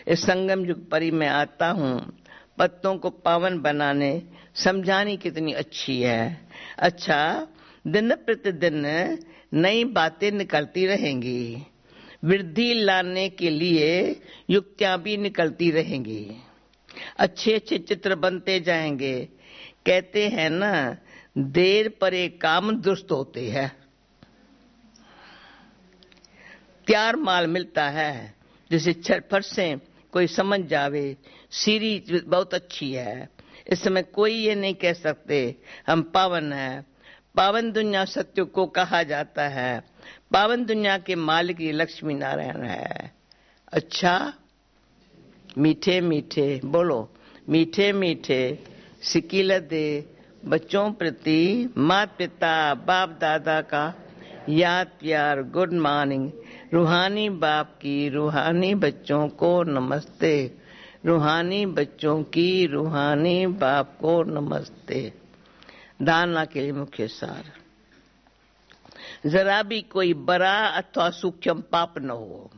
इस संगम युग परी मैं आता हूँ पत्तों को पावन बनाने, समझानी कितनी अच्छी है। अच्छा, दिन प्रतिदिन नई बातें निकलती रहेंगी, वृद्धि लाने के लिए युक्तियां भी निकलती रहेंगी, अच्छे अच्छे चित्र बनते जाएंगे। कहते हैं ना, देर परे काम दुरुस्त होते हैं। तैयार माल मिलता है, जिसे छटफट से कोई समझ जावे, सीरीज बहुत अच्छी है। इस समय कोई ये नहीं कह सकते हम पावन हैं। पावन दुनिया सत्य को कहा जाता है। पावन दुनिया के मालिक ये लक्ष्मी नारायण है। अच्छा, मीठे मीठे बोलो, मीठे मीठे सिकील दे बच्चों प्रति माता पिता बाप दादा का याद प्यार, गुड मॉर्निंग। रूहानी बाप की रूहानी बच्चों को नमस्ते, रूहानी बच्चों की रूहानी बाप को नमस्ते। धारणा के लिए मुख्य सार, जरा भी कोई बड़ा अथवा सूक्ष्म पाप न हो,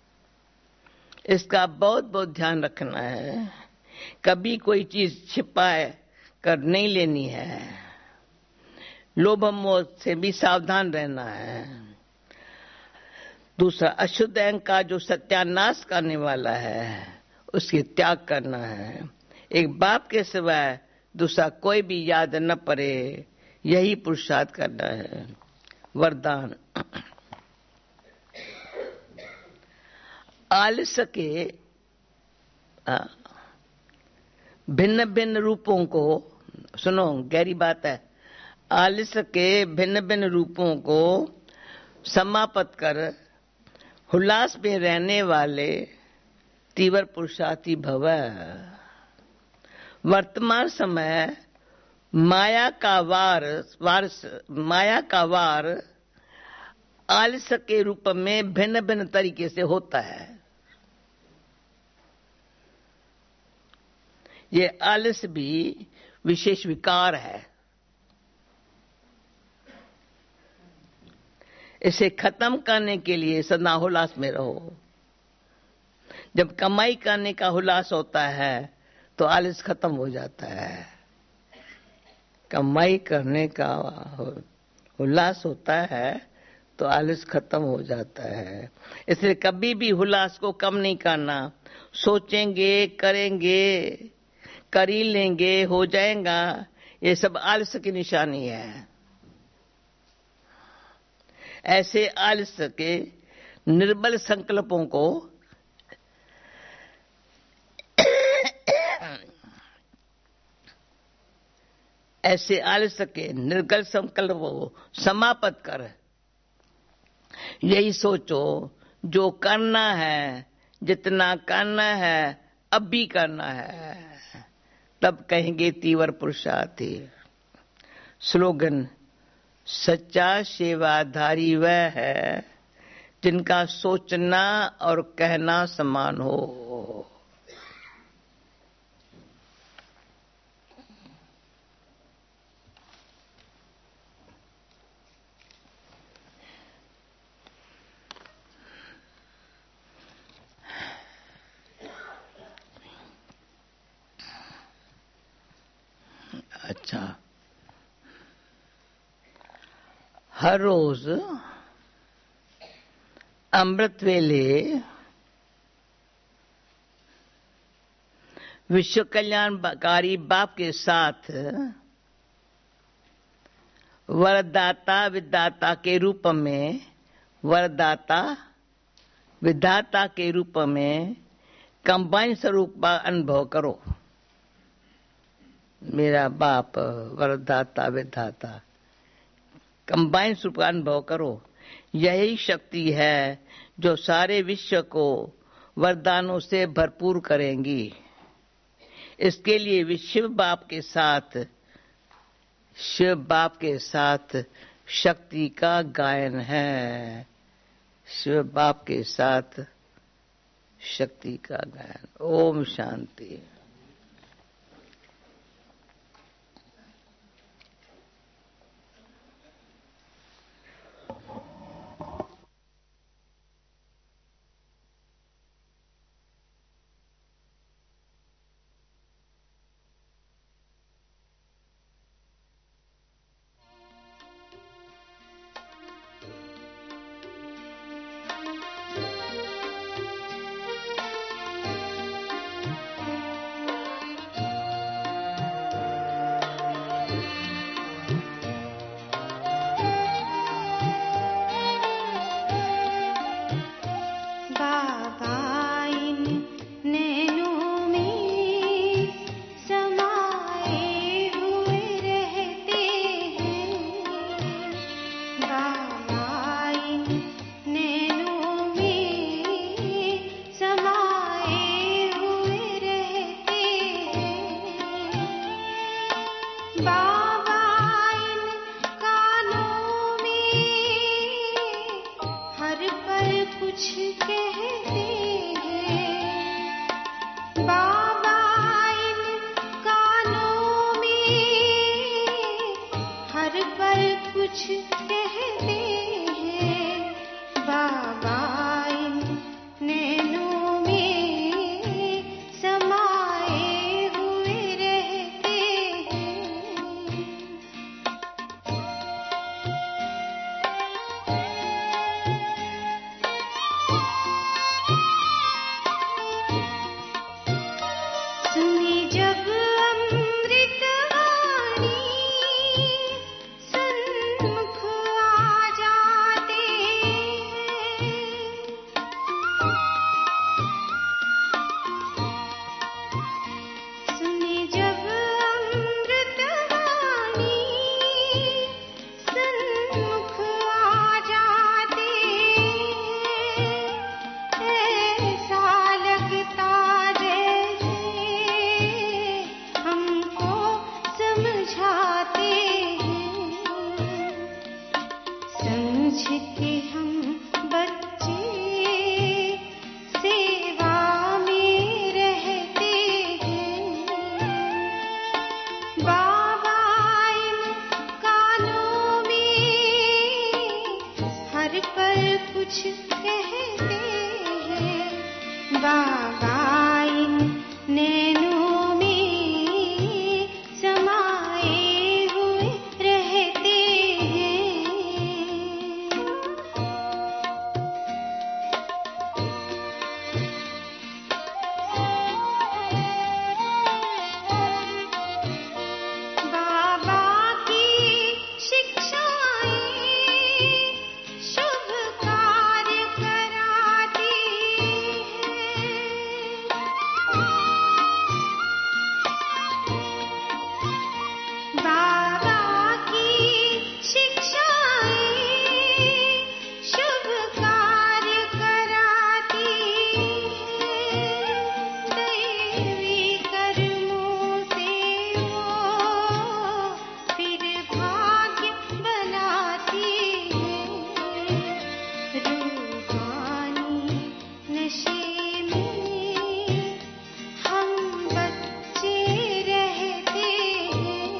इसका बहुत बहुत ध्यान रखना है। कभी कोई चीज छिपाए कर नहीं लेनी है। लोभ मोह से भी सावधान रहना है। दूसरा, अशुद्ध अहंकार जो सत्यानाश करने वाला है, उसकी त्याग करना है। एक बाप के सिवाय दूसरा कोई भी याद न पड़े, यही पुरुषार्थ करना है। वरदान, आलस्य के भिन्न भिन्न रूपों को, सुनो गहरी बात है, आलस्य के भिन्न भिन्न रूपों को समाप्त कर उल्लास में रहने वाले तीव्र पुरुषार्थी भव। वर्तमान समय माया का वार आलस्य के रूप में भिन्न भिन्न तरीके से होता है। ये आलस्य भी विशेष विकार है। इसे खत्म करने के लिए सदा उल्लास में रहो। जब कमाई करने का उल्लास होता है तो आलस खत्म हो जाता है। कमाई करने का उल्लास होता है तो आलस खत्म हो जाता है। इसलिए कभी भी उल्लास को कम नहीं करना। सोचेंगे, करेंगे, कर ही लेंगे, हो जाएगा, ये सब आलस्य की निशानी है। ऐसे आलस्य के निर्बल संकल्पों को समाप्त कर यही सोचो, जो करना है, जितना करना है, अब भी करना है, तब कहेंगे तीव्र पुरुषार्थी। स्लोगन, सच्चा सेवाधारी वह है जिनका सोचना और कहना समान हो। अच्छा, हर रोज अमृत वेले विश्व कल्याणकारी बाप के साथ वरदाता विधाता के रूप में, वरदाता विधाता के रूप में कंबाइन स्वरूप का अनुभव करो। मेरा बाप वरदाता विधाता, कंबाइन स्वरूप का अनुभव करो। यही शक्ति है जो सारे विश्व को वरदानों से भरपूर करेंगी। इसके लिए शिव बाप के साथ शक्ति का गायन है। शिव बाप के साथ शक्ति का गायन। ओम शांति। नैनों में समाए हुए रहते हैं। बाबा की शिक्षाएं शुभ कार्य कराती हैं। बाबा की शिक्षाएं शुभ कार्य कराती हैं। दैवी कर्मों से वो फिर भाग्य बनाती हैं। रूहानी नशे में हम बच्चे रहते हैं।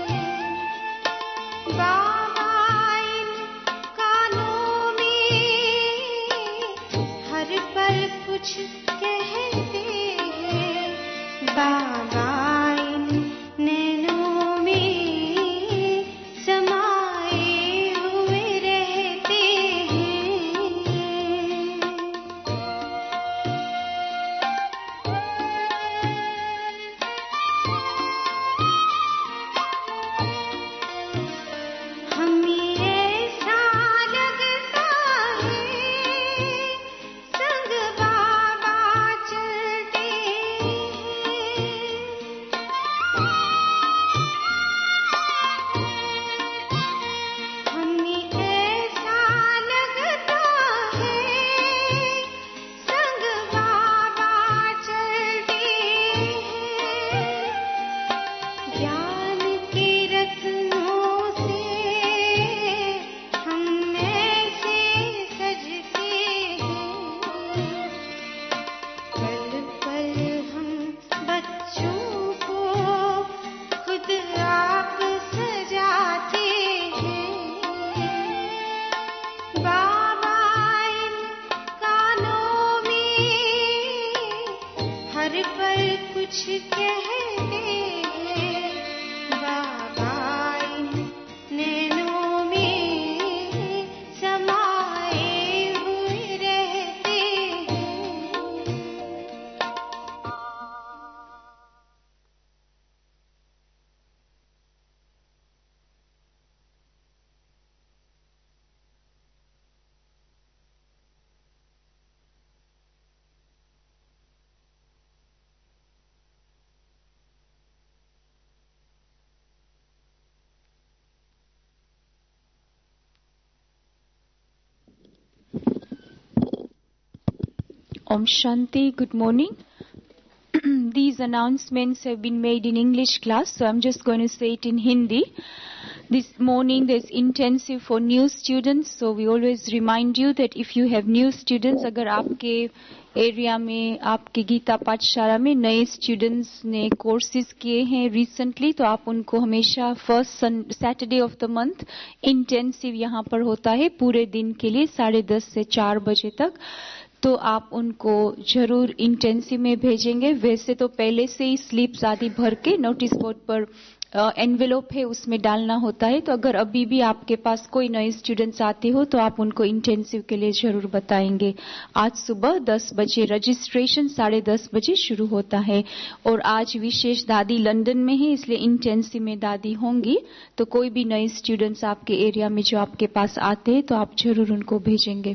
बाबा इन कानों में हर पल कुछ कहते हैं। बाबा इन नैनों में समाए हुए रहते हैं। हमें ऐसा लगता है संग बाबा चलते हैं। हमें ऐसा लगता है संग बाबा चलते हैं। ज्ञान के रत्नों से हम ऐसे सजते हैं। पल पल हम बच्चों को खुद आप सजाते हैं। बाबा इन कानों में हर पल कुछ कहते हैं। बाबा इन नैनों में समाए हुए रहते हैं। Om Shanti, good morning. These announcements have been made in English class, so I'm just going to say it in Hindi. This morning there's intensive for new students, so we always remind you that if you have new students, अगर आपके area में आपके गीता पाठशाला में नए students ने courses किए हैं रिसेंटली, तो आप उनको हमेशा first Saturday of the month intensive यहाँ पर होता है पूरे दिन के लिए 10:30 से 4 बजे तक, तो आप उनको जरूर इंटेंसिव में भेजेंगे। वैसे तो पहले से ही स्लिप्स आदि भर के नोटिस बोर्ड पर एनवेलोप है उसमें डालना होता है, तो अगर अभी भी आपके पास कोई नए स्टूडेंट्स आते हो तो आप उनको इंटेंसिव के लिए जरूर बताएंगे। आज सुबह 10 बजे रजिस्ट्रेशन 10:30 बजे शुरू होता है, और आज विशेष दादी लंदन में है इसलिए इंटेंसिव में दादी होंगी, तो कोई भी नए स्टूडेंट्स आपके एरिया में जो आपके पास आते हैं तो आप जरूर उनको भेजेंगे।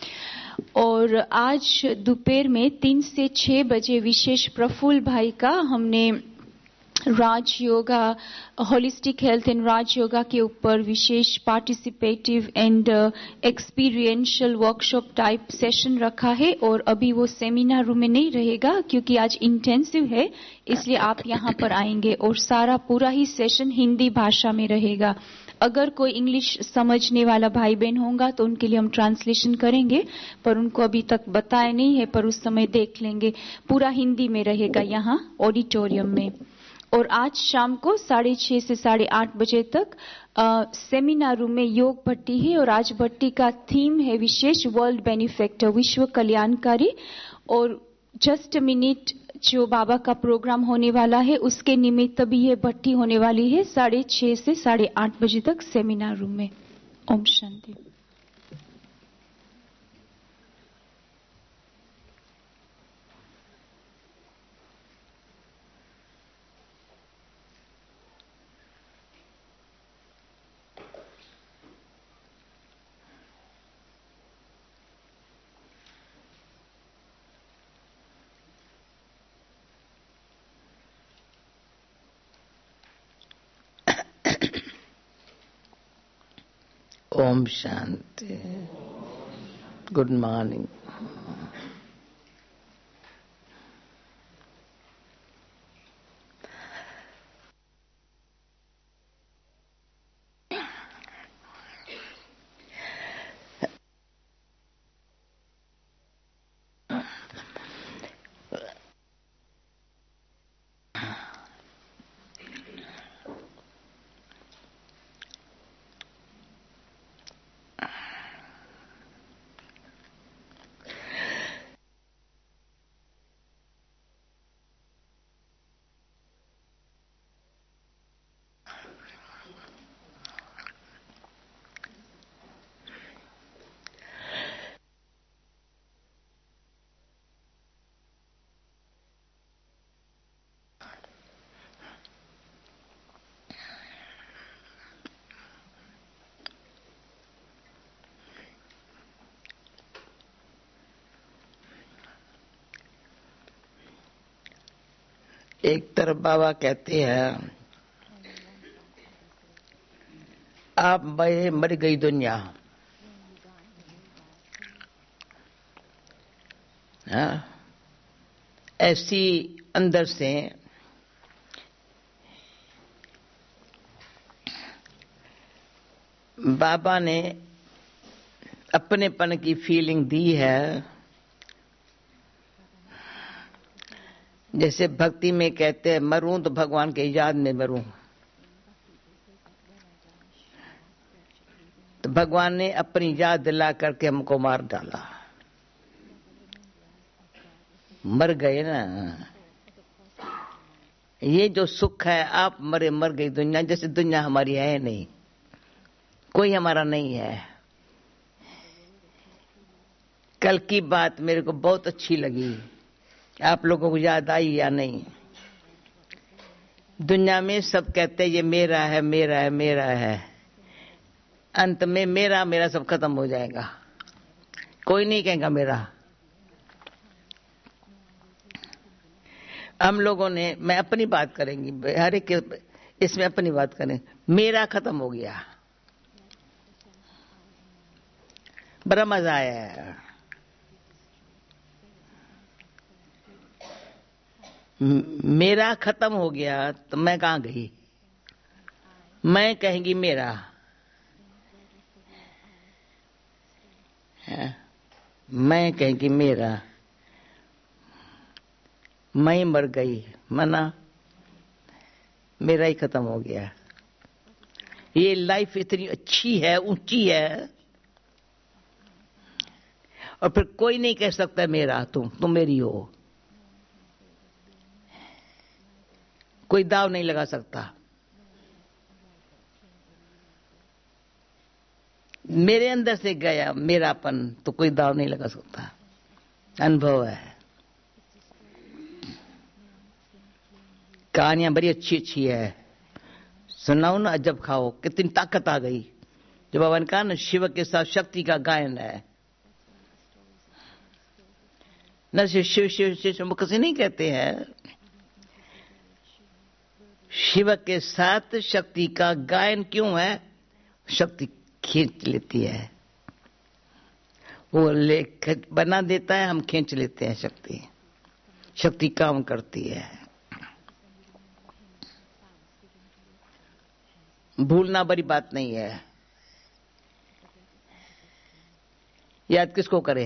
और आज दोपहर में 3 से 6 बजे विशेष प्रफुल्ल भाई का हमने Raj yoga, holistic health and Raj yoga के ऊपर विशेष participative and experiential workshop type session रखा है, और अभी वो सेमिनार रूम में नहीं रहेगा क्योंकि आज इंटेंसिव है, इसलिए आप यहाँ पर आएंगे और सारा पूरा ही सेशन हिंदी भाषा में रहेगा। अगर कोई इंग्लिश समझने वाला भाई बहन होगा तो उनके लिए हम ट्रांसलेशन करेंगे, पर उनको अभी तक बताया नहीं है, पर उस समय देख लेंगे। पूरा हिंदी में रहेगा यहाँ ऑडिटोरियम में। और आज शाम को 6:30 से 8:30 बजे तक सेमिनार रूम में योग भट्टी है, और आज भट्टी का थीम है विशेष वर्ल्ड बेनिफेक्टर, विश्व कल्याणकारी। और जस्ट मिनट जो बाबा का प्रोग्राम होने वाला है उसके निमित्त भी ये भट्टी होने वाली है 6:30 से 8:30 बजे तक सेमिनार रूम में। ओम शांति। ओम शांति। Good morning. एक तरफ बाबा कहते हैं आप मर गई दुनिया, हाँ? ऐसी अंदर से बाबा ने अपनेपन की फीलिंग दी है। जैसे भक्ति में कहते हैं मरूं तो भगवान के याद में मरूं, तो भगवान ने अपनी याद दिला करके हमको मार डाला। मर गए ना। ये जो सुख है आप मर गई दुनिया, जैसे दुनिया हमारी है नहीं, कोई हमारा नहीं है। कल की बात मेरे को बहुत अच्छी लगी, आप लोगों को याद आई या नहीं? दुनिया में सब कहते हैं ये मेरा है मेरा है मेरा है, अंत में मेरा मेरा सब खत्म हो जाएगा, कोई नहीं कहेगा मेरा। हम लोगों ने, मैं अपनी बात करेंगी, हर एक इसमें अपनी बात करें, मेरा खत्म हो गया, बड़ा मजा आया है। मेरा खत्म हो गया तो मैं कहां गई? मैं कहेंगी मेरा, मैं कहेंगी मेरा, मैं मर गई, मना मेरा ही खत्म हो गया। ये लाइफ इतनी अच्छी है, ऊंची है, और फिर कोई नहीं कह सकता मेरा, तुम मेरी हो, कोई दाव नहीं लगा सकता। मेरे अंदर से गया मेरापन, तो कोई दाव नहीं लगा सकता। अनुभव है। कहानियां बड़ी अच्छी अच्छी है, सुनाओ ना, अजब खाओ, कितनी ताकत आ गई। जो बाबा ने कहा ना, शिव के साथ शक्ति का गायन है न, शिव शिव शिव मुख से नहीं कहते हैं, शिव के साथ शक्ति का गायन क्यों है? शक्ति खींच लेती है, वो लेख बना देता है, हम खींच लेते हैं। शक्ति काम करती है। भूलना बड़ी बात नहीं है। याद किसको करे?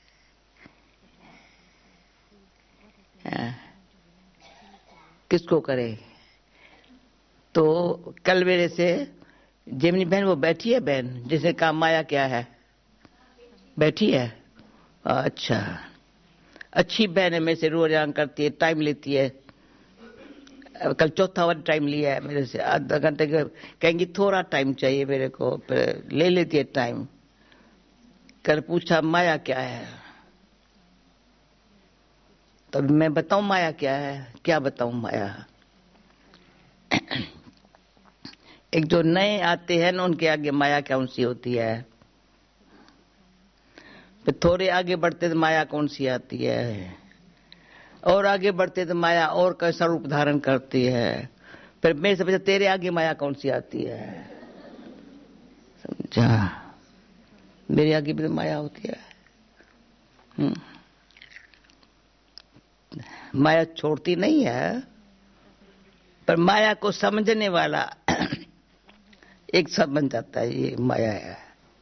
किसको करे? तो कल मेरे से जेमिनी बहन, वो बैठी है बहन, जिसे कहा माया क्या है, बैठी है? अच्छा, अच्छी बहन है मेरे से, रोज आराम करती है, टाइम लेती है। कल चौथा वाला टाइम लिया है मेरे से, आधा घंटे का, कहेंगी थोड़ा टाइम चाहिए मेरे को, फिर ले लेती है टाइम। कल पूछा माया क्या है, तो मैं बताऊं माया क्या है? क्या बताऊं माया? एक जो नए आते हैं ना, उनके आगे माया कौन सी होती है? फिर थोड़े आगे बढ़ते तो माया कौन सी आती है, और आगे बढ़ते तो माया और कैसा रूप धारण करती है। फिर मेरे से पूछा तेरे आगे माया कौन सी आती है? समझा? मेरे आगे भी तो माया होती है। माया छोड़ती नहीं है, पर माया को समझने वाला एक सब बन जाता है, ये माया है।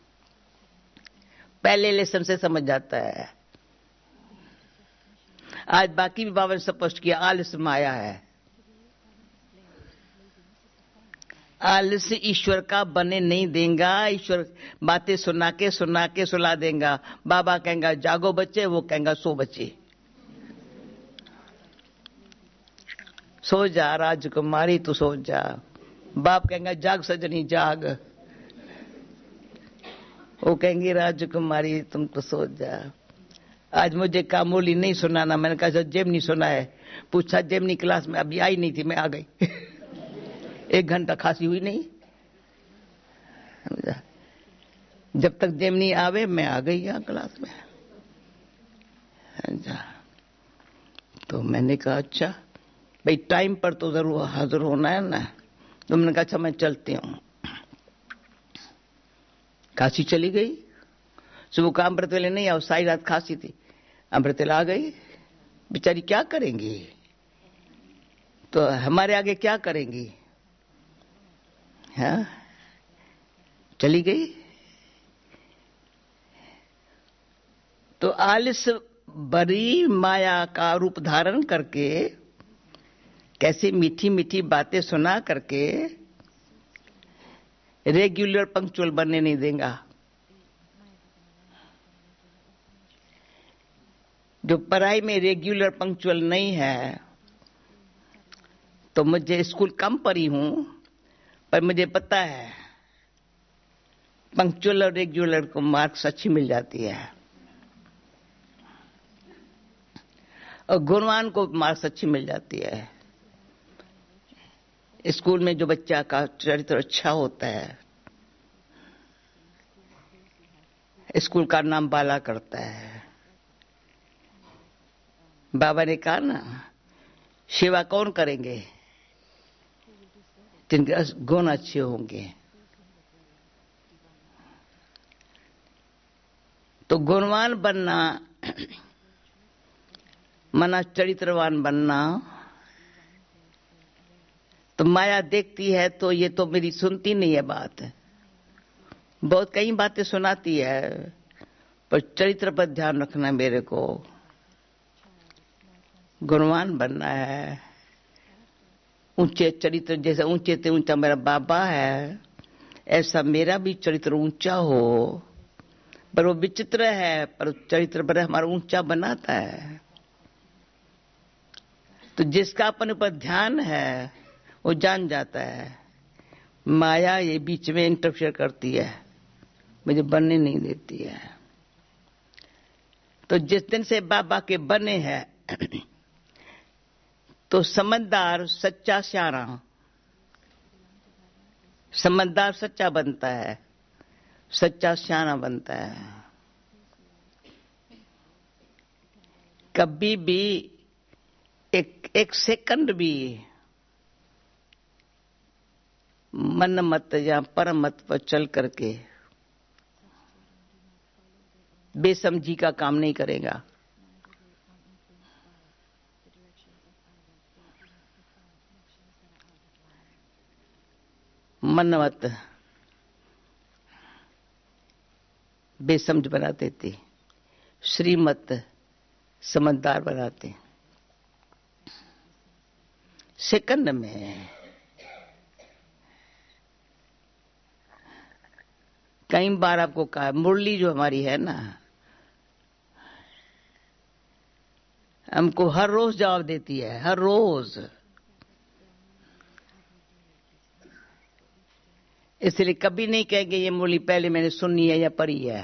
पहले लेसन से समझ जाता है। आज बाकी भी बाबा ने स्पष्ट किया, आलस माया है। आलस ईश्वर का बने नहीं देगा। ईश्वर बातें सुना के सुला देगा। बाबा कहेंगा जागो बच्चे, वो कहेंगा सो बच्चे। सो जा राजकुमारी तू सो जा। बाप कहेंगा जाग सजनी जाग, वो कहेंगी राजकुमारी तुम तो सो जा। आज मुझे कामोली नहीं सुनाना, मैंने कहा सर जेमनी सुना है। पूछा जेमनी क्लास में अभी आई नहीं थी, मैं आ गई। 1 घंटा खांसी हुई नहीं, जब तक जेमनी आवे मैं आ गई यहाँ क्लास में। तो मैंने कहा अच्छा भाई टाइम पर तो जरूर हाजिर होना है ना। तो मैंने कहा अच्छा मैं चलती हूँ। खांसी चली गई। सुबह का अमृत वेले नहीं आओ, सारी रात खांसी थी। अमृत वेला आ गई, बेचारी क्या करेंगी? तो हमारे आगे क्या करेंगी? हाँ, चली गई। तो आलस बड़ी माया का रूप धारण करके, कैसे मीठी मीठी बातें सुना करके रेगुलर पंक्चुअल बनने नहीं देगा। जो पढ़ाई में रेगुलर पंक्चुअल नहीं है, तो मुझे स्कूल कम पढ़ी हूं, पर मुझे पता है पंक्चुअल और रेगुलर को मार्क्स अच्छी मिल जाती है, और गुणवान को मार्क्स अच्छी मिल जाती है। स्कूल में जो बच्चा का चरित्र अच्छा होता है, स्कूल का नाम बाला करता है। बाबा ने कहा ना, सेवा कौन करेंगे? जिनके गुण अच्छे होंगे। तो गुणवान बनना मना चरित्रवान बनना। तो माया देखती है तो ये तो मेरी सुनती नहीं है बात, बहुत कई बातें सुनाती है, पर चरित्र पर ध्यान रखना है। मेरे को गुणवान बनना है, ऊंचे चरित्र, जैसे ऊंचे से ऊंचा मेरा बाबा है, ऐसा मेरा भी चरित्र ऊंचा हो। पर वो विचित्र है, पर चरित्र पर हमारा ऊंचा बनाता है। तो जिसका अपने पर ध्यान है वो जान जाता है माया ये बीच में इंटरफेयर करती है, मुझे बनने नहीं देती है। तो जिस दिन से बाबा के बने हैं, तो समझदार सच्चा सियाना, समझदार सच्चा बनता है, सच्चा सियाना बनता है। कभी भी एक सेकंड भी मन मत या परम मत पर चल करके बेसमझी का काम नहीं करेगा। मन मत बेसमझ बना देती, श्रीमत समझदार बनाते। सेकंड में कई बार आपको कहा, मुरली जो हमारी है ना, हमको हर रोज जवाब देती है, हर रोज। इसलिए कभी नहीं कहेंगे ये मुरली पहले मैंने सुनी है या पढ़ी है।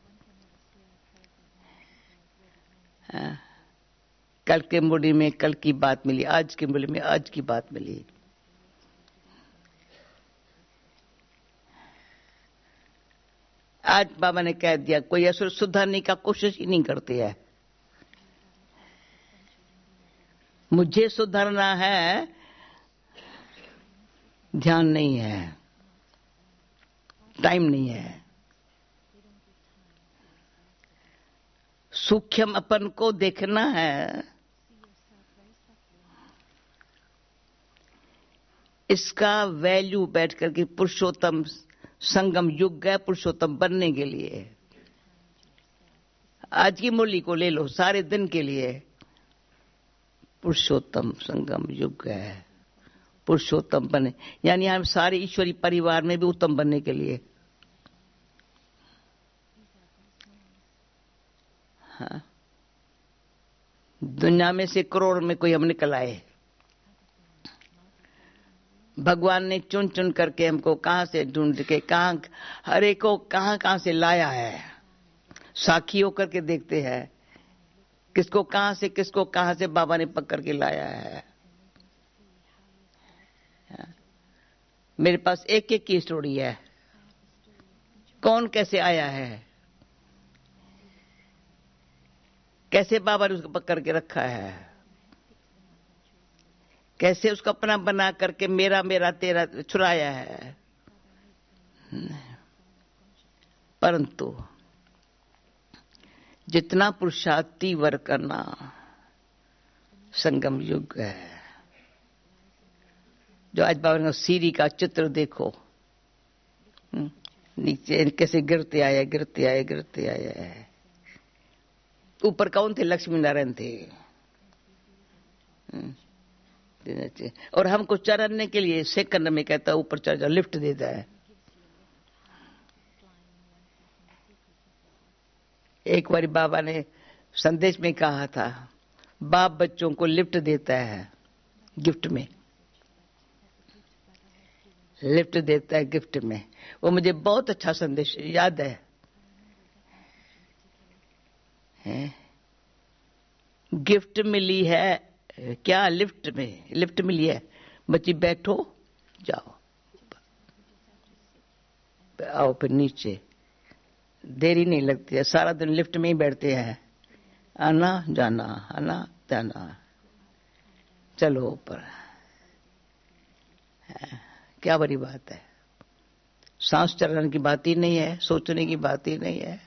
कल के मुरली में कल की बात मिली, आज की मुरली में आज की बात मिली। आज बाबा ने कह दिया, कोई असुर सुधारने का कोशिश ही नहीं करते है। मुझे सुधारना है, ध्यान नहीं है, टाइम नहीं है। सूक्ष्म अपन को देखना है, इसका वैल्यू बैठ करके पुरुषोत्तम संगम युग है, पुरुषोत्तम बनने के लिए। आज की मुरली को ले लो, सारे दिन के लिए पुरुषोत्तम संगम युग है, पुरुषोत्तम बने, यानी हम सारे ईश्वरी परिवार में भी उत्तम बनने के लिए। हाँ, दुनिया में से करोड़ में कोई हम निकल आए। भगवान ने चुन चुन करके हमको कहां से ढूंढ के कहां, हर एक को कहां कहां से लाया है। साखी होकर के देखते हैं किसको कहां से बाबा ने पकड़ के लाया है। मेरे पास एक एक की स्टोरी है, कौन कैसे आया है, कैसे बाबा ने उसको पकड़ के रखा है, कैसे उसको अपना बना करके मेरा मेरा तेरा छुड़ाया है। परंतु जितना पुरुषार्थ तीव्र करना, संगम युग है। जो आज बाबा ने सीरी का चित्र देखो, नीचे कैसे गिरते आए गिरते आए गिरते आए। ऊपर कौन थे? लक्ष्मी नारायण थे। और हमको चढ़ने के लिए सेकंड में कहता है ऊपर चढ़ जाओ, लिफ्ट देता है। एक बार बाबा ने संदेश में कहा था, बाप बच्चों को लिफ्ट देता है गिफ्ट में, लिफ्ट देता है गिफ्ट में। वो मुझे बहुत अच्छा संदेश याद है। गिफ्ट मिली है क्या? लिफ्ट में लिफ्ट मिली है, बच्ची बैठो जाओ, आओ फिर नीचे, देरी नहीं लगती है। सारा दिन लिफ्ट में ही बैठते हैं, आना जाना आना जाना, चलो ऊपर। क्या बड़ी बात है। सांस चलने की बात ही नहीं है, सोचने की बात ही नहीं है,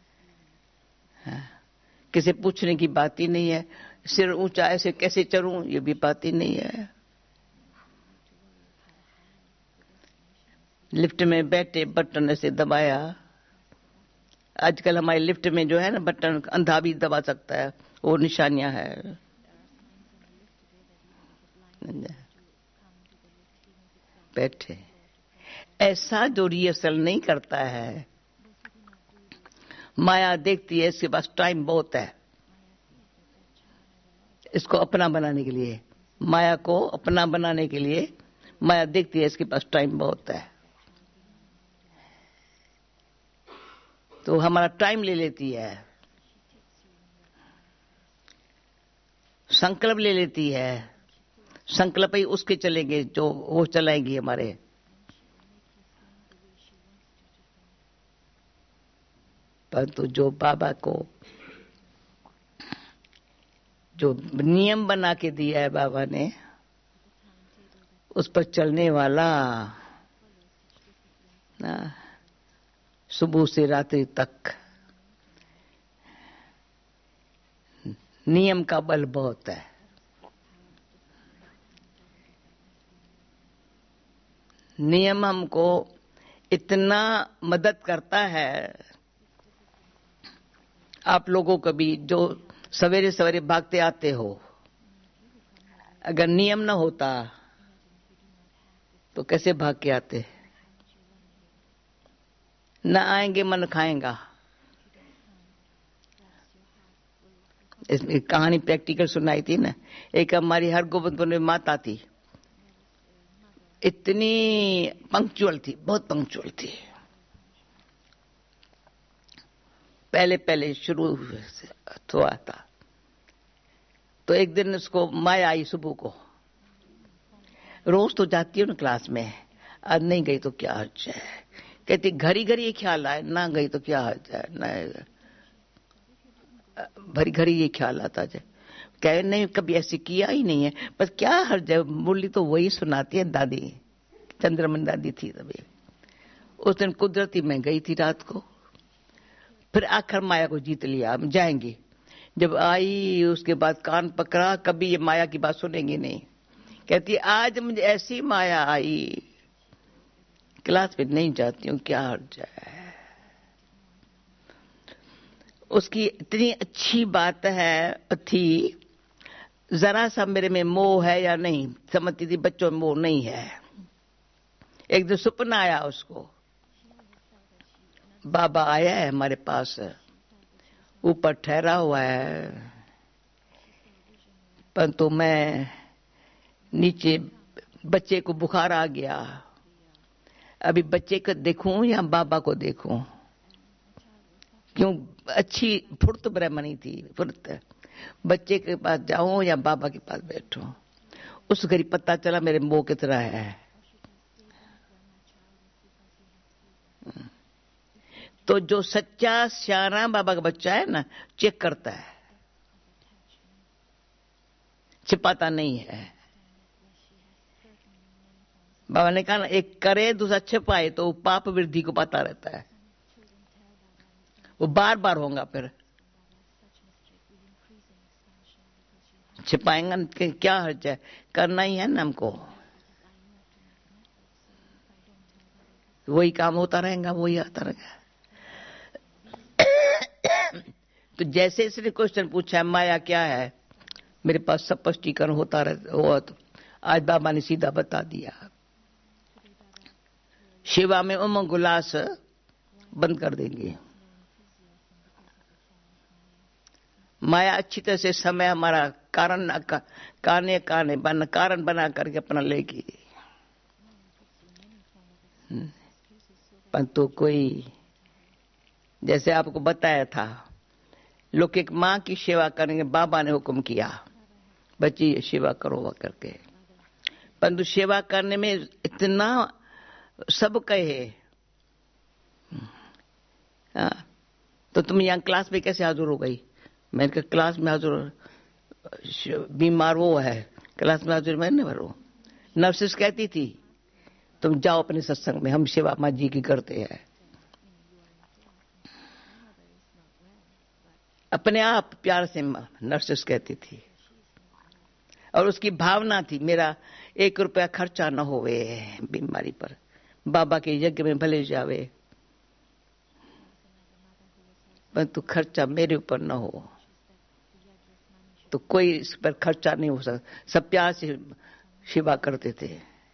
किसे पूछने की बात ही नहीं है, सिर ऊंचा ऐसे कैसे चढ़ूं ये भी बात ही नहीं है। लिफ्ट में बैठे बटन ऐसे दबाया। आजकल हमारे लिफ्ट में जो है ना बटन, अंधा भी दबा सकता है, वो निशानियां है। बैठे ऐसा जो रिहर्सल नहीं करता है, माया देखती है इसके पास टाइम बहुत है, इसको अपना बनाने के लिए, माया को अपना बनाने के लिए माया देखती है इसके पास टाइम बहुत है, तो हमारा टाइम ले लेती है, संकल्प ले लेती है। संकल्प ही उसके चलेंगे जो वो चलाएंगी हमारे। परंतु जो बाबा को जो नियम बना के दिया है बाबा ने, उस पर चलने वाला सुबह से रात्रि तक, नियम का बल बहुत है। नियम हमको इतना मदद करता है। आप लोगों को भी जो सवेरे सवेरे भागते आते हो, अगर नियम न होता तो कैसे भाग के आते? न आएंगे मन खाएगा। इसमें कहानी प्रैक्टिकल सुनाई थी ना। एक हमारी हरगोविंदपुर में माता थी, इतनी पंक्चुअल थी, बहुत पंक्चुअल थी। पहले पहले शुरू हुआ था तो एक दिन उसको माया आई सुबह को। रोज तो जाती हूँ ना क्लास में, आज नहीं गई तो क्या हर्ज है। कहती घड़ी घड़ी ये ख्याल आए, ना गई तो क्या हर्ज है, ना भरी घड़ी ये ख्याल आता है। कहे नहीं, कभी ऐसे किया ही नहीं है, बस क्या हर्ज है। मुरली तो वही सुनाती है दादी, चंद्रमन दादी थी तभी। उस दिन कुदरती मैं गई थी रात को, फिर आखिर माया को जीत लिया, हम जाएंगे। जब आई उसके बाद कान पकड़ा, कभी ये माया की बात सुनेंगे नहीं। कहती आज मुझे ऐसी माया आई, क्लास में नहीं जाती हूँ, क्या हर्ज है। उसकी इतनी अच्छी बात है थी, जरा सा मेरे में मोह है या नहीं समझती थी। बच्चों में मोह नहीं है। एक दिन सपना आया उसको, बाबा आया है हमारे पास, ऊपर ठहरा हुआ है, परंतु मैं नीचे, बच्चे को बुखार आ गया, अभी बच्चे को देखूं या बाबा को देखूं। क्यों अच्छी फुर्त ब्रह्मणी थी, फुर्त। बच्चे के पास जाऊं या बाबा के पास बैठूं। उस घड़ी पता चला मेरे मोह की तरह है। तो जो सच्चा श्याना बाबा का बच्चा है ना, चेक करता है, छिपाता नहीं है। बाबा ने कहा ना, एक करे दूसरा छिपाए तो पाप वृद्धि को पता रहता है, वो बार बार होगा। फिर छिपाएंगा क्या हर्ज है, करना ही है ना हमको, वही काम होता रहेगा, वही आता रहेगा। तो जैसे इसने क्वेश्चन पूछा माया क्या है, मेरे पास सब स्पष्टीकरण होता हुआ, तो आज बाबा ने सीधा बता दिया। शिवा में उमंग उल्लास बंद कर देंगे। माया अच्छी तरह से समय हमारा कारण बना करके अपना लेगी। परंतु कोई, जैसे आपको बताया था, लोग एक माँ की सेवा करेंगे, बाबा ने हुक्म किया बच्ची ये सेवा करो वह करके। परंतु सेवा करने में इतना सब कहे, तो तुम यहाँ क्लास में कैसे हाजिर हो गई। मैंने कहा क्लास में हाजिर, बीमार वो है, क्लास में हाजिर मैं नहीं भरू। नर्सिस कहती थी तुम जाओ अपने सत्संग में, हम सेवा माँ जी की करते हैं। अपने आप प्यार से नर्सिस कहती थी, और उसकी भावना थी मेरा 1 रुपया खर्चा न होवे बीमारी पर, बाबा के यज्ञ में भले जावे, परंतु खर्चा मेरे ऊपर न हो। तो कोई इस पर खर्चा नहीं हो सकता, सब प्यार से सेवा करते थे।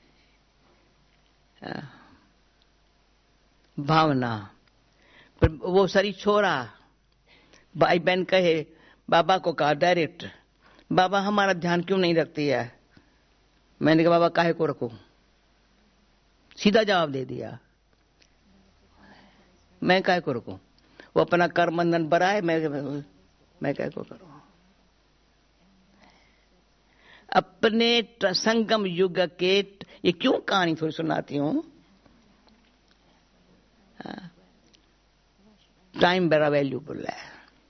भावना पर वो सारी छोरा भाई बहन कहे, बाबा को कहा डायरेक्ट, बाबा हमारा ध्यान क्यों नहीं रखती है। मैंने कहा बाबा काहे को रखो, सीधा जवाब दे दिया, मैं काहे को रखूं, वो अपना कर्म बंधन बढ़ाए, मैं काहे को करूं। अपने संगम युग के, ये क्यों कहानी थोड़ी सुनाती हूं, टाइम बड़ा वैल्यूबल है।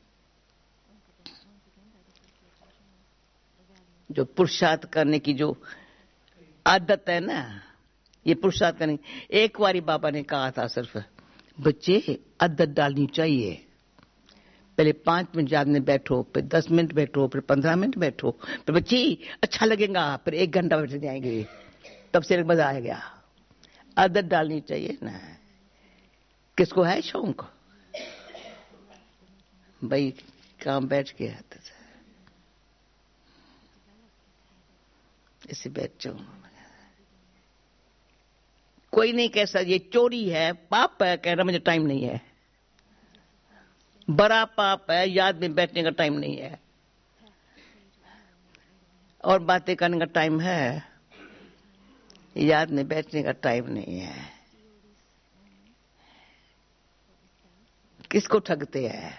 जो पुरुषार्थ करने की जो आदत है ना, ये पुरुषार्थ करने, एक बारी बाबा ने कहा था सिर्फ, बच्चे आदत डालनी चाहिए, पहले 5 मिनट याद में बैठो, फिर 10 मिनट बैठो, फिर 15 मिनट बैठो, फिर बच्ची अच्छा लगेगा, फिर 1 घंटा बैठ जाएंगे, तब से मजा आएगा। आदत डालनी चाहिए ना। किसको है शौक भाई काम बैठ के आता था, ऐसे बैठ जाऊं, कोई नहीं कह सकता ये चोरी है, पाप है, कहना मुझे टाइम नहीं है। बड़ा पाप है, याद में बैठने का टाइम नहीं है। और बातें करने का टाइम है, याद में बैठने का टाइम नहीं है। किसको ठगते हैं?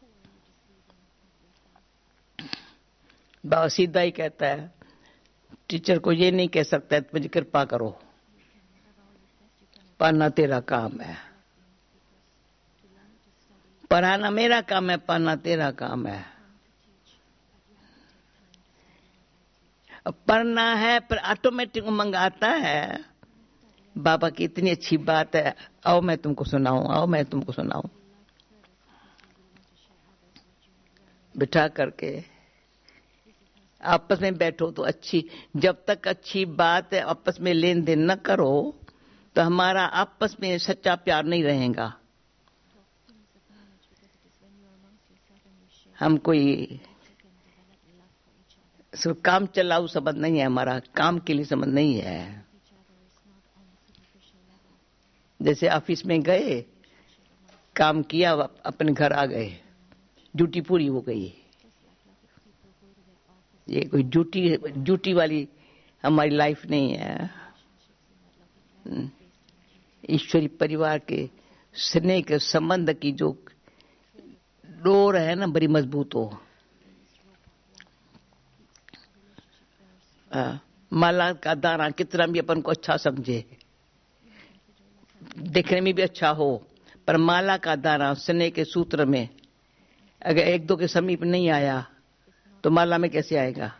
बाबा सीधा ही कहता है, टीचर को ये नहीं कह सकता है मुझे कृपा करो, पढ़ना तेरा काम है, पढ़ाना मेरा काम है, पढ़ना तेरा काम है। पढ़ना है पर ऑटोमेटिक उमंग आता है, बाबा की इतनी अच्छी बात है, आओ मैं तुमको सुनाऊं, आओ मैं तुमको सुनाऊं। बिठा करके आपस में बैठो तो अच्छी, जब तक अच्छी बात है आपस में लेन देन न करो तो हमारा आपस में सच्चा प्यार नहीं रहेगा। हम कोई सिर्फ काम चलाऊ संबंध नहीं है, हमारा काम के लिए संबंध नहीं है। जैसे ऑफिस में गए, काम किया, अपने घर आ गए, ड्यूटी पूरी हो गई। ये कोई ड्यूटी वाली हमारी लाइफ नहीं है। ईश्वरी परिवार के स्नेह के संबंध की जो डोर है ना, बड़ी मजबूत हो। माला का दाना कितना भी अपन को अच्छा समझे, देखने में भी अच्छा हो, पर माला का दाना स्नेह के सूत्र में अगर एक दो के समीप नहीं आया तो माला में कैसे आएगा?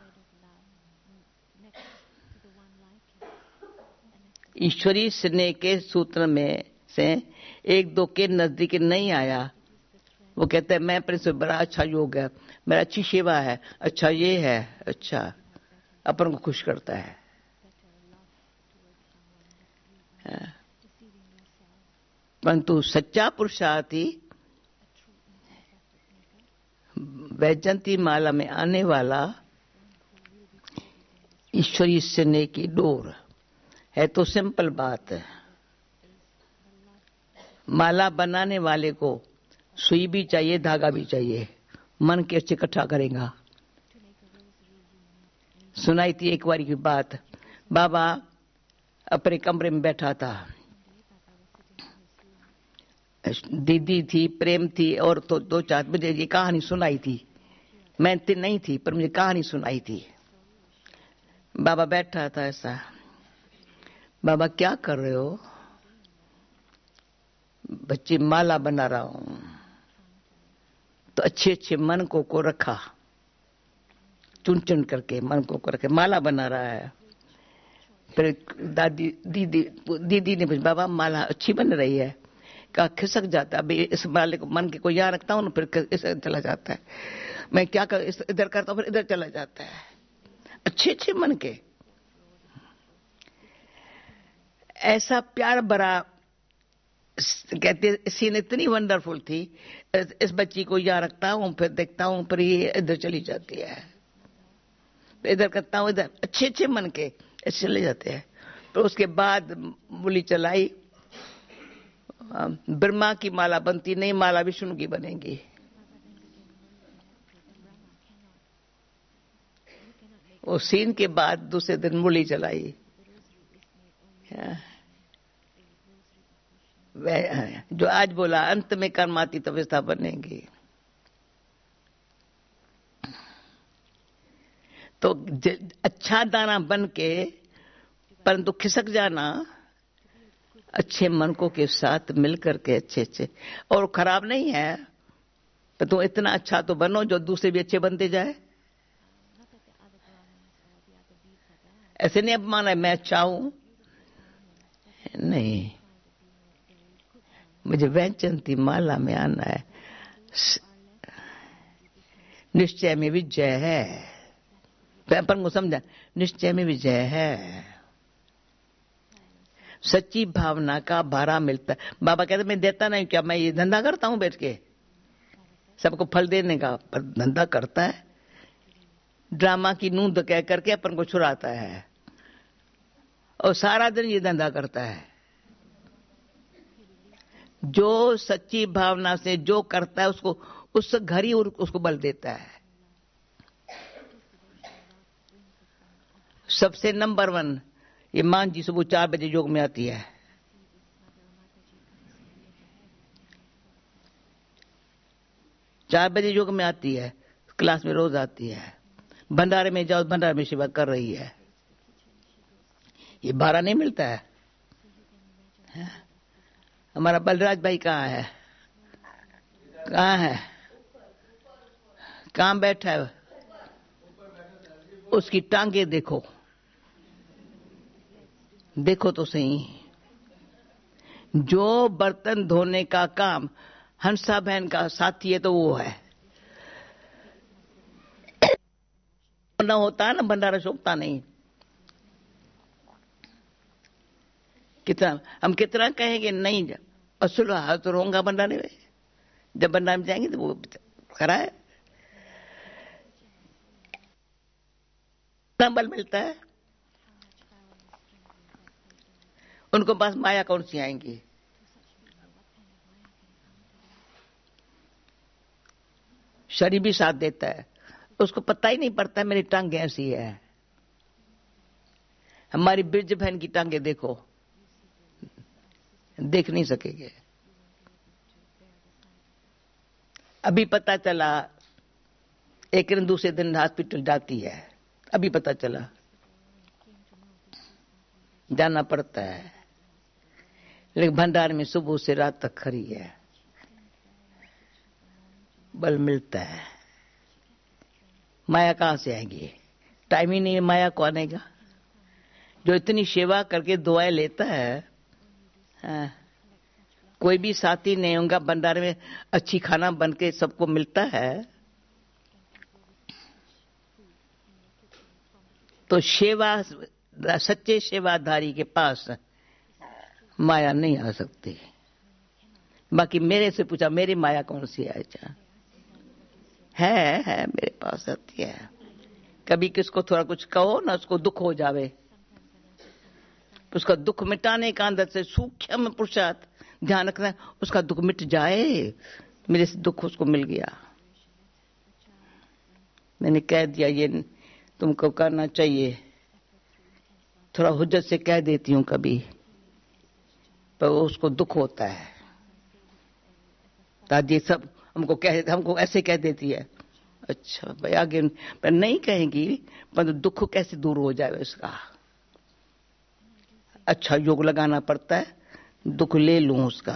ईश्वरीय स्नेह के सूत्र में से एक दो के नजदीक नहीं आया, वो कहते हैं मैं पर बड़ा अच्छा योग है, मेरा अच्छी सेवा है, अच्छा ये है, अच्छा अपन को खुश करता है। परंतु सच्चा पुरुषार्थ ही वैजयंती माला में आने वाला ईश्वरीय स्नेह की डोर है। तो सिंपल बात है, माला बनाने वाले को सुई भी चाहिए, धागा भी चाहिए, मन कैसे इकट्ठा करेगा। सुनाई थी एक बार की बात, बाबा अपने कमरे में बैठा था, दीदी थी, प्रेम थी, और तो दो चार, मुझे ये कहानी सुनाई थी, मैं नहीं थी पर मुझे कहानी सुनाई थी। बाबा बैठा था ऐसा, बाबा क्या कर रहे हो? बच्ची माला बना रहा हूं। तो अच्छे अच्छे मन को रखा, चुन चुन करके मन को रखे माला बना रहा है। फिर दीदी ने पूछा, बाबा माला अच्छी बन रही है? कहा खिसक जाता है, अभी इस माले को मन के को यहाँ रखता हूँ ना, फिर इसे चला जाता है। मैं क्या कर, इधर करता हूँ फिर इधर चला जाता है। अच्छे अच्छे मन के ऐसा प्यार भरा, कहते सीन इतनी वंडरफुल थी। इस बच्ची को यहाँ रखता हूँ, फिर देखता हूँ, फिर ये इधर चली जाती है, इधर करता हूँ, इधर अच्छे अच्छे मन के ऐसे चले जाते हैं। तो उसके बाद बोली चलाई, ब्रह्मा की माला बनती नहीं, माला विष्णु की बनेगी। वो सीन के बाद दूसरे दिन मूली चलाई, जो आज बोला अंत में कर्माती तवस्था बनेगी। तो अच्छा दाना बन के परंतु खिसक जाना, अच्छे मनकों के साथ मिलकर के अच्छे अच्छे, और खराब नहीं है, पर तुम इतना अच्छा तो बनो जो दूसरे भी अच्छे बनते जाए। ऐसे नहीं अब माना मैं अच्छा हूं, नहीं, मुझे वैजयंती माला में आना है। निश्चय में विजय है, अपन को समझा, निश्चय में विजय है। सच्ची भावना का भारा मिलता है। बाबा कहते मैं देता नहीं, क्या मैं ये धंधा करता हूं बैठ के सबको फल देने का? पर धंधा करता है, ड्रामा की नूंद कह करके अपन को छुड़ाता है, और सारा दिन ये धंधा करता है। जो सच्ची भावना से जो करता है उसको उस घर ही उसको बल देता है। सबसे नंबर 1 ये मान जी सुबह 4 बजे योग में आती है। 4 बजे योग में आती है, क्लास में रोज आती है। भंडारे में जाओ, भंडारे में सेवा कर रही है। ये भाड़ा नहीं मिलता है। हमारा बलराज भाई कहाँ है? कहाँ है? कहाँ बैठा है? उसकी टांगे देखो, देखो तो सही। जो बर्तन धोने का काम हंसा बहन का साथी है तो वो है। ना होता है ना, भंडारा शोभता नहीं। कितना हम कितना कहेंगे नहीं, असुल हाथ तो रहूंगा भंडारे में। जब भंडारे में जाएंगे तो वो खरा है, कितना बल मिलता है उनको। पास माया कौन सी आएंगी? शरीर भी साथ देता है, उसको पता ही नहीं पड़ता मेरी टांगे ऐसी है। हमारी बिरज बहन की टांगे देखो, देख नहीं सकेंगे। अभी पता चला, एक दिन दूसरे दिन हॉस्पिटल जाती है, अभी पता चला। जाना पड़ता है, लेकिन भंडार में सुबह से रात तक खड़ी है, बल मिलता है। माया कहां से आएगी? टाइम ही नहीं है माया को आने का। जो इतनी सेवा करके दुआएं लेता है, हाँ, कोई भी साथी नहीं होगा भंडारे में, अच्छी खाना बन के सबको मिलता है तो सेवा, सच्चे सेवाधारी के पास माया नहीं आ सकती। बाकी मेरे से पूछा मेरी माया कौन सी है मेरे पास आती है। कभी किसको थोड़ा कुछ कहो ना, उसको दुख हो जावे, उसका दुख मिटाने का अंदर से सूक्ष्म पुरुषार्थ ध्यान रखना, उसका दुख मिट जाए। मेरे से दुख उसको मिल गया, मैंने कह दिया ये तुमको करना चाहिए। थोड़ा हुज्जत से कह देती हूं कभी, पर उसको दुख होता है। दादी सब हमको ऐसे कह देती है। अच्छा भाई आगे पर नहीं कहेंगी, पर दुख कैसे दूर हो जाए उसका। अच्छा योग लगाना पड़ता है, दुख ले लूं उसका।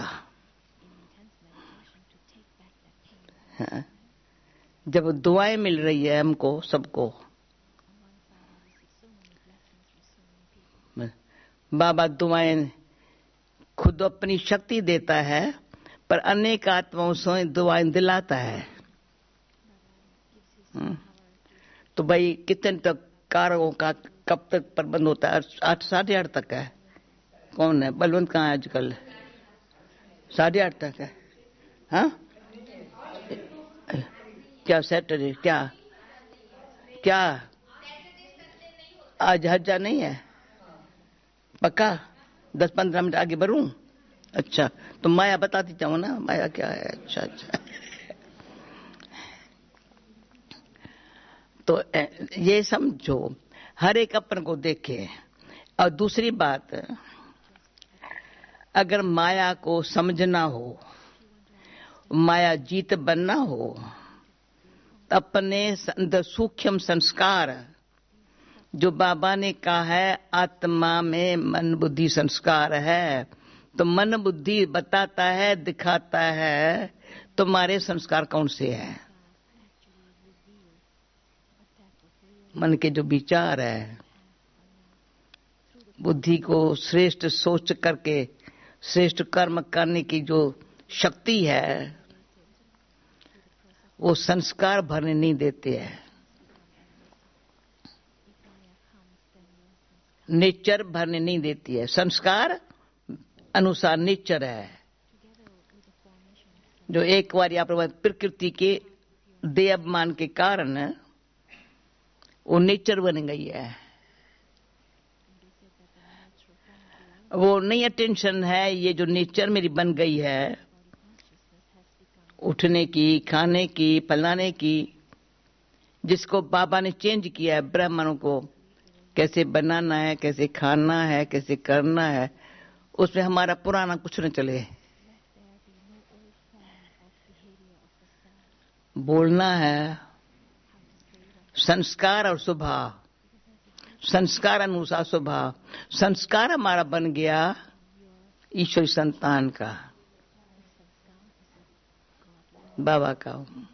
हाँ। जब दुआएं मिल रही है हमको सबको, बाबा दुआएं खुद अपनी शक्ति देता है, पर अनेक आत्माओं से दुआएं दिलाता है। तो भाई कितने तक कारों का कब तक प्रबंध होता है? 8 साढ़े 8 तक है। कौन है बलवंत? कहाँ है आजकल? 8:30 तक है। हाँ क्या सैटरडे? क्या आज हज्जा नहीं है? पक्का 10-15 मिनट आगे बढ़ूं? अच्छा तो माया बताती जाऊं ना, माया क्या है। अच्छा तो ये समझो, हर एक अपन को देखे। और दूसरी बात, अगर माया को समझना हो, माया जीत बनना हो, तो अपने अंदर सूक्ष्म संस्कार, जो बाबा ने कहा है आत्मा में मन बुद्धि संस्कार है, तो मन बुद्धि बताता है, दिखाता है तुम्हारे संस्कार कौन से हैं। मन के जो विचार है, बुद्धि को श्रेष्ठ सोच करके श्रेष्ठ कर्म करने की जो शक्ति है, वो संस्कार भरने नहीं देते हैं। नेचर भरने नहीं देती है, संस्कार अनुसार नेचर है। जो एक बार यहाँ पर प्रकृति के देयमान के कारण वो नेचर बन गई है, वो नहीं अटेंशन है। ये जो नेचर मेरी बन गई है, उठने की, खाने की, फलाने की, जिसको बाबा ने चेंज किया है ब्राह्मणों को, कैसे बनाना है, कैसे खाना है, कैसे करना है, उसमें हमारा पुराना कुछ न चले। बोलना है, संस्कार और स्वभाव, संस्कार अनुसार स्वभाव। संस्कार हमारा बन गया ईश्वरी संतान का, बाबा का।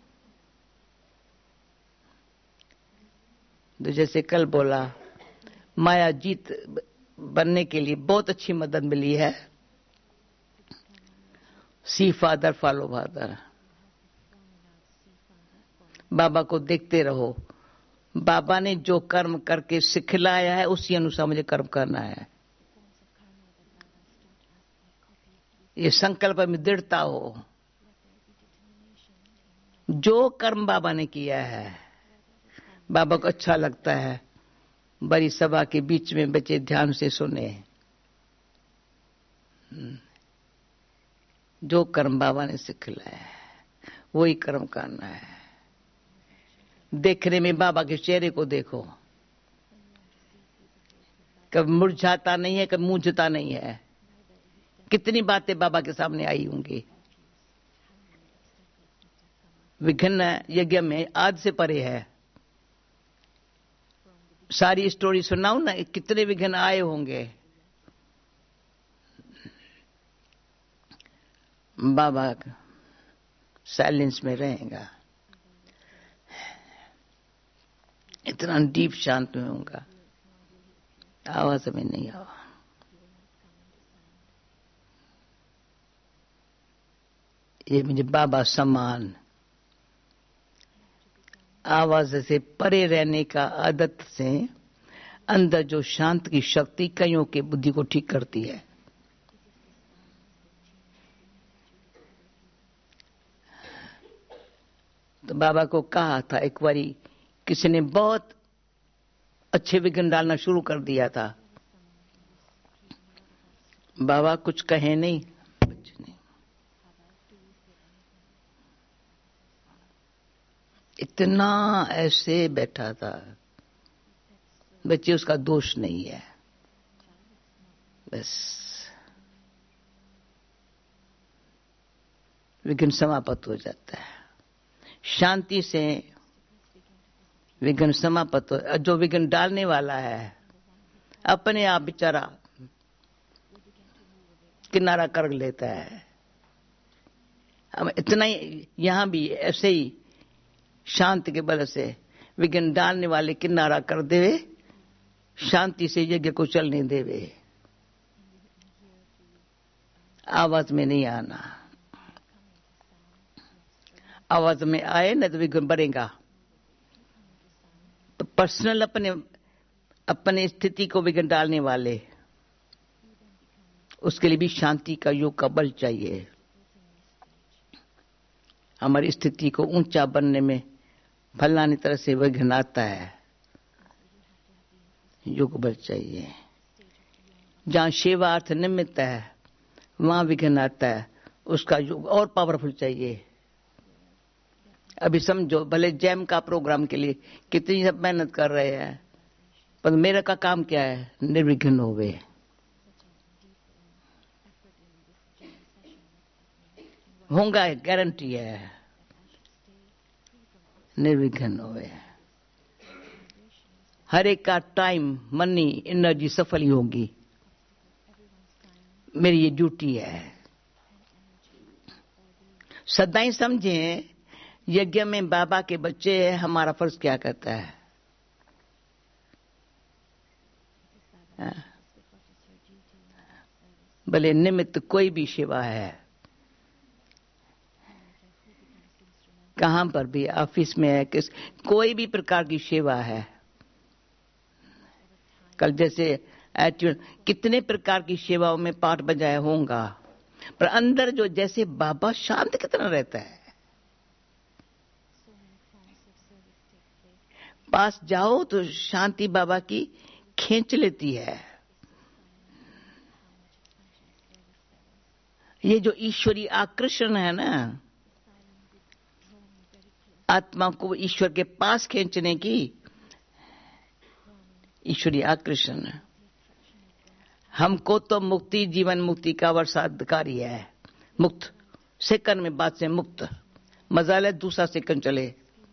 तो जैसे कल बोला, माया जीत बनने के लिए बहुत अच्छी मदद मिली है। सी फादर फॉलो फादर, बाबा को देखते रहो। बाबा ने जो कर्म करके सिखलाया है उसी अनुसार मुझे कर्म करना है। ये संकल्प में दृढ़ता हो। जो कर्म बाबा ने किया है, बाबा को अच्छा लगता है, बड़ी सभा के बीच में बच्चे ध्यान से सुने। जो कर्म बाबा ने सिखलाया है वही कर्म करना है। देखने में बाबा के चेहरे को देखो, कभी मुरझाता नहीं है, कभी मूंझता नहीं है। कितनी बातें बाबा के सामने आई होंगी। विघ्न यज्ञ में आद से परे है। सारी स्टोरी सुनाऊं ना, कितने विघ्न आए होंगे। बाबा साइलेंस में रहेगा, इतना डीप शांत में होगा, आवाज में नहीं आवा। ये मुझे बाबा समान आवाज से परे रहने का आदत से अंदर जो शांत की शक्ति कईयों के बुद्धि को ठीक करती है। तो बाबा को कहा था एक बारी, किसी ने बहुत अच्छे विघ्न डालना शुरू कर दिया था। बाबा कुछ कहे नहीं, कुछ नहीं, इतना ऐसे बैठा था। बच्चे उसका दोष नहीं है, बस विघ्न समाप्त हो जाता है। शांति से विघ्न समाप्त हो। जो विघ्न डालने वाला है अपने आप बेचारा किनारा कर लेता है। हम इतना ही, यहां भी ऐसे ही शांति के बल से विघ्न डालने वाले किनारा कर देवे, शांति से यज्ञ को चलने देवे। आवाज में नहीं आना, आवाज में आए न तो विघ्न बढ़ेगा। तो पर्सनल अपने स्थिति को विघ्न डालने वाले, उसके लिए भी शांति का योग का बल चाहिए। हमारी स्थिति को ऊंचा बनने में फलानी तरह से विघ्न आता है, योग बल चाहिए। जहां सेवार्थ निमित्त है वहां विघ्न आता है, उसका योग और पावरफुल चाहिए। अभी समझो, भले जैम का प्रोग्राम के लिए कितनी सब मेहनत कर रहे हैं, पर मेरा का काम क्या है? निर्विघ्न होवे। होगा, गारंटी है, निर्विघ्न होवे। हर एक का टाइम, मनी, एनर्जी सफल ही होगी। मेरी ये ड्यूटी है। सदाई समझें, यज्ञ में बाबा के बच्चे हैं, हमारा फर्ज क्या करता है? भले निमित्त कोई भी सेवा है, कहां पर भी, ऑफिस में है, कोई भी प्रकार की सेवा है। कल जैसे कितने प्रकार की सेवाओं में पाठ बजाया होगा, पर अंदर जो जैसे बाबा शांत कितना रहता है। पास जाओ तो शांति बाबा की खींच लेती है। ये जो ईश्वरी आकर्षण है ना, आत्मा को ईश्वर के पास खींचने की, ईश्वरीय आकर्षण। हमको तो मुक्ति, जीवन मुक्ति का वर्षाधिकारी है। मुक्त सेकंड में बात से मुक्त, मजा ले दूसरा सेकंड चले,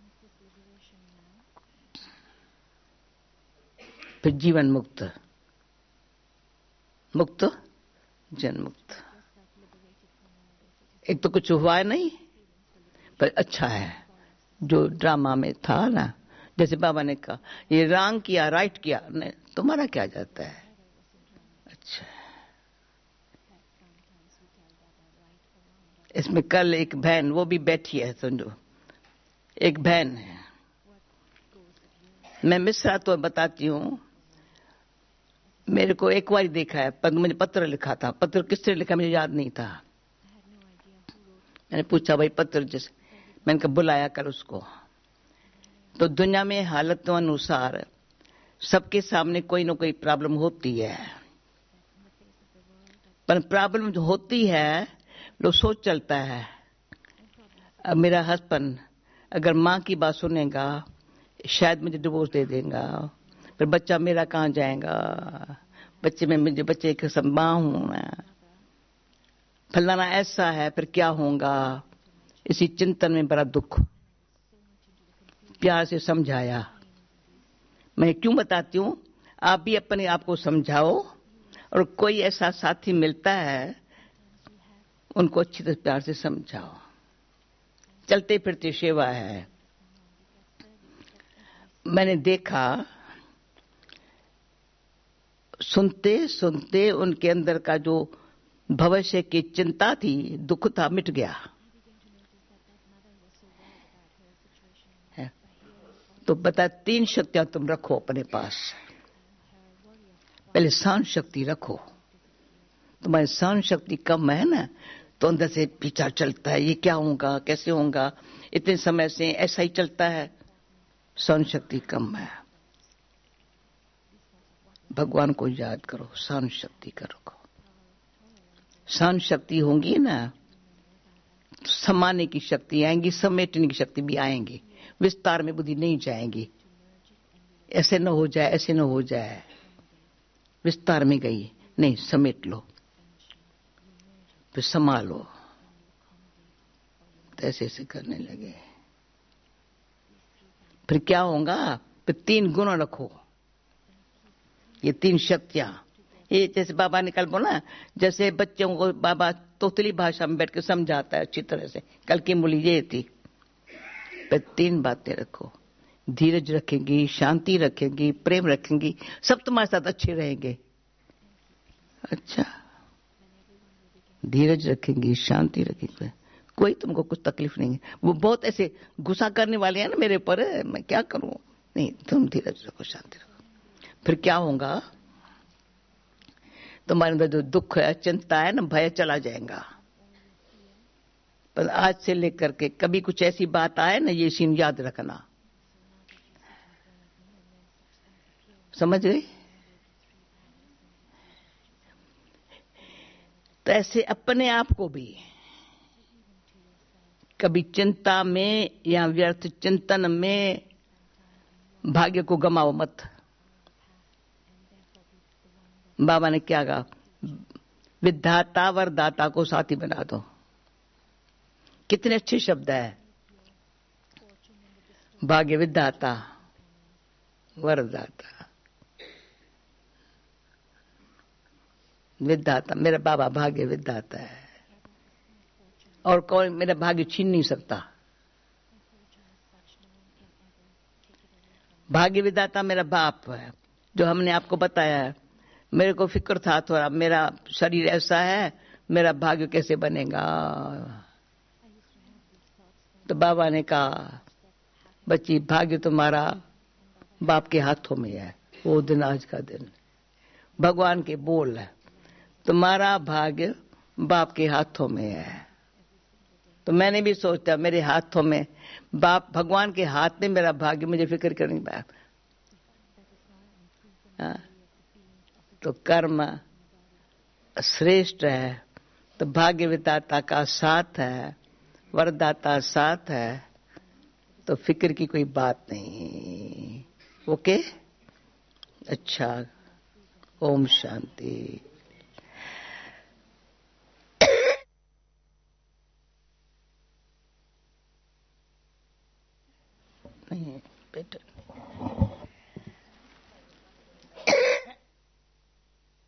फिर जीवन मुक्त, मुक्त जन मुक्त। एक तो कुछ हुआ है नहीं, पर अच्छा है जो ड्रामा में था ना, जैसे बाबा ने कहा ये रॉन्ग किया राइट किया, नहीं तुम्हारा क्या जाता है। अच्छा, इसमें कल एक बहन वो भी बैठी है, समझो एक बहन है, मैं मिश्रा तो बताती हूँ। मेरे को एक बार देखा है, पर मुझे पत्र लिखा था। पत्र किसने लिखा मुझे याद नहीं था। मैंने पूछा भाई पत्र जैसे, मैंने कहा बुलाया कर उसको। तो दुनिया में हालतों अनुसार सबके सामने कोई ना कोई प्रॉब्लम होती है, पर प्रॉब्लम जो होती है लोग सोच चलता है अब मेरा हस्बैंड अगर माँ की बात सुनेगा शायद मुझे डिवोर्स दे देगा, फिर बच्चा मेरा कहाँ जाएगा, बच्चे में मुझे बच्चे के सब माँ हूं मैं, फलाना ऐसा है, फिर क्या होगा। इसी चिंतन में बड़ा दुख। प्यार से समझाया। मैं क्यों बताती हूँ, आप भी अपने आप को समझाओ, और कोई ऐसा साथी मिलता है उनको अच्छी तरह प्यार से समझाओ। चलते फिरते सेवा है। मैंने देखा सुनते सुनते उनके अंदर का जो भविष्य की चिंता थी, दुख था, मिट गया। तो बता 3 शक्तियां तुम रखो अपने पास। पहले सहन शक्ति रखो। तुम्हारी सहन शक्ति कम है ना, तो अंदर से पीछा चलता है, ये क्या होगा कैसे होगा, इतने समय से ऐसा ही चलता है। सहन शक्ति कम है। भगवान को याद करो, सहन शक्ति करो। सहन शक्ति होंगी ना, तो समाने की शक्ति आएंगी, समेटने की शक्ति भी आएंगी। विस्तार में बुद्धि नहीं जाएंगी, ऐसे न हो जाए ऐसे न हो जाए, विस्तार में गई नहीं, समेट लो, फिर संभालो। तो ऐसे ऐसे करने लगे। फिर क्या होगा, फिर 3 गुण रखो, ये 3 शक्तियां। ये जैसे बाबा ने कल बोला, जैसे बच्चों को बाबा तोतली भाषा में बैठ के समझाता है अच्छी तरह से। कल की मूली ये थी। पर 3 बातें रखो, धीरज रखेंगी, शांति रखेंगी, प्रेम रखेंगी, सब तुम्हारे साथ अच्छे रहेंगे। अच्छा, धीरज रखेंगी, शांति रखेंगी, कोई तुमको कुछ तकलीफ नहीं है। वो बहुत ऐसे गुस्सा करने वाले हैं ना मेरे पर, मैं क्या करूं। नहीं, तुम धीरज रखो, शांति रखो। फिर क्या होगा, तुम्हारे अंदर जो दुख है, चिंता है ना, भय चला जाएगा। पर आज से लेकर के कभी कुछ ऐसी बात आए ना, ये सीन याद रखना। समझ गए। तो ऐसे अपने आप को भी कभी चिंता में या व्यर्थ चिंतन में भाग्य को गमाओ मत। बाबा ने क्या कहा, विधाता वरदाता को साथी बना दो। कितने अच्छे शब्द है। भाग्य विधाता वरदाता। विधाता, मेरा बाबा भाग्य विधाता है, और कोई मेरा भाग्य छीन नहीं सकता। भाग्य विधाता मेरा बाप है, जो हमने आपको बताया है। मेरे को फिक्र था थोड़ा, मेरा शरीर ऐसा है, मेरा भाग्य कैसे बनेगा। तो बाबा ने कहा, बच्ची भाग्य तुम्हारा बाप के हाथों में है। वो दिन आज का दिन भगवान के बोल है, तुम्हारा भाग्य बाप के हाथों में है। तो मैंने भी सोचा मेरे हाथों में, बाप भगवान के हाथ में मेरा भाग्य, मुझे फिक्र करनी बात। तो कर्म श्रेष्ठ है, तो भाग्य विधाता का साथ है, वरदाता साथ है, तो फिक्र की कोई बात नहीं। ओके, अच्छा, ओम शांति। नहीं बेटा।